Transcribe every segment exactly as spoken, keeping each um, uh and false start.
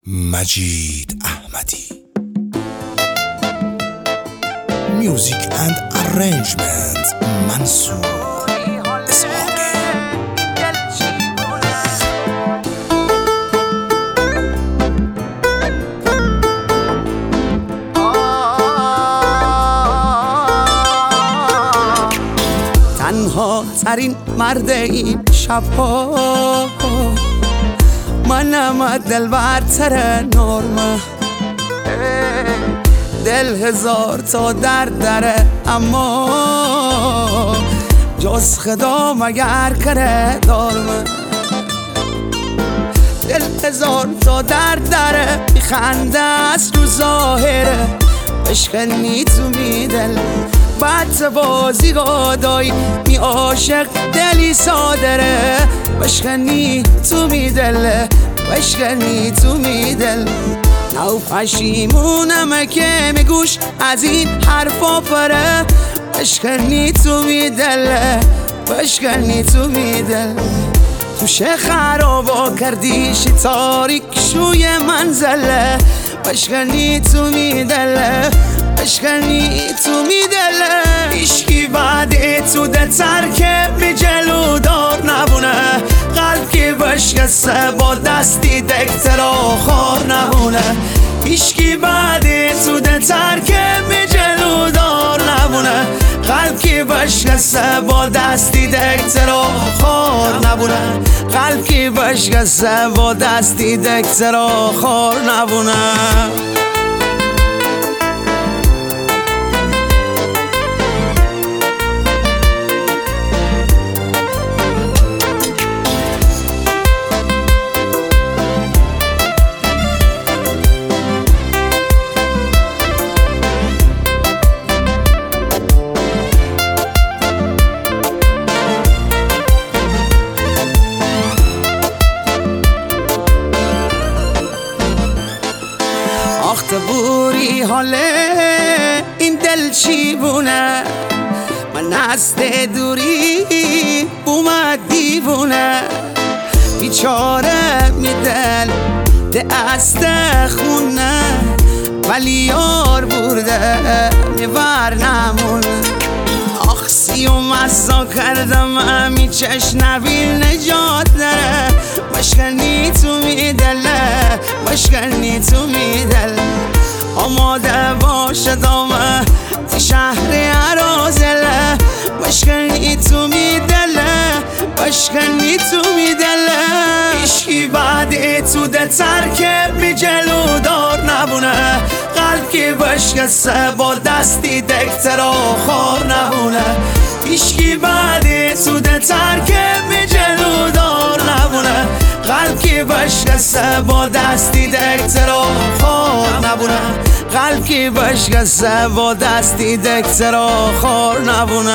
مجید احمدی. Music and arrangement منصور اسحاقی. تنها ترین مرد این شبها منم، دلبرتر نرمه، دل هزار تا درد داره اما جز خدا مگر کره دارمه. دل هزار تا درد داره، میخنده از تو ظاهره، بشکنی تو می دل بعد بازی گادایی، می عاشق دلی سادره، بشکنی تو می دل، بشکنی تو می دل. نو پشیمونمه که میگوش از این حرفا پره، بشکنی تو می دل، بشکنی تو می دل. توشه خرابا کردیش تاریک شوی منزله، بشکنی تو می دل، بشکنی تو می دل. ایشکی بعد تو دلتر که می جلو دار نبونه، قلب که بشکسته با دستی دکترا خار نبونه. ایشکی بعد تو دلتر که می جلو دار نبونه، قلب که بشکسته با دستی دکترا خار نبونه، قلب که بشکسته با دستی دکترا خار نبونه. آخ بوری حاله این دل چی بونه، من از دوری اومد دیوونه. بیچاره می دل دست خونه، ولی یار برده میور نمونه. آخ سیوم ازا کردم امی چشنویل نجات داره، بشکنی تو می دله، بشکنی تو می دل. آماده باشه دامه تی شهر عرازله، بشکنی تو می دله، بشکنی تو می دله. ایشکی بعد تو دلتر که بی جلو دار نبونه، قلب که بشکسته با دستی دکترا خار نبونه. ایشکی بعد تو دلتر که بی جلو دار نبونه، قلب که بشکسته با دستی دکترا خار نبونه، قلب که بشکسته با دستی دکترا خار نبونه.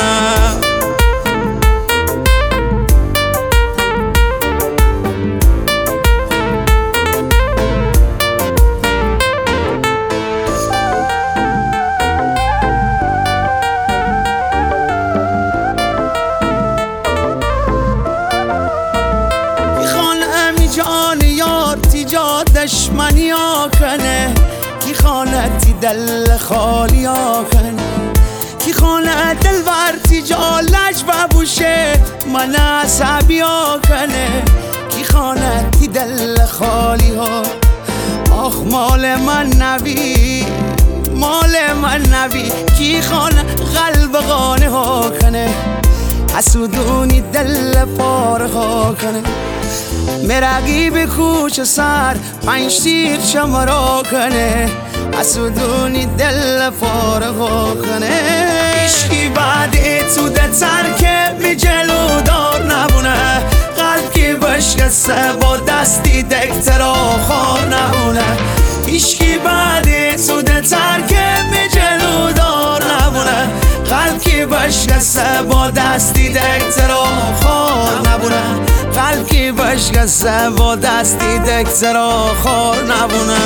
دشمنی ها کنه کی خانتی دل خالی ها کنه، کی خانه دل ورتی جالش ببوشه من عصبی ها کنه، کی خانتی دل خالی ها. آخ مال من نبی، مال من نبی، کی خانه قلب غانه ها کنه، حسودونی دل پاره ها کنه. مرقیب کوچ سر پنج تیر شمارا کنه، حسودونی دل فارغا کنه. ایشکی بعد تو دلتر که می جلو دار نبونه، قلب که بشکسته با دستی دکترا خار نبونه. ایشکی بعد تو دلتر که می جلو دار نبونه، قلب که بشکسته با دستی دکترا خار نبونه، قلب که بشکسته با دستی دکترا خار نبونه.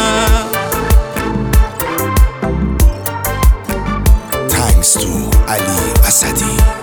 Thanks to علی اسدی.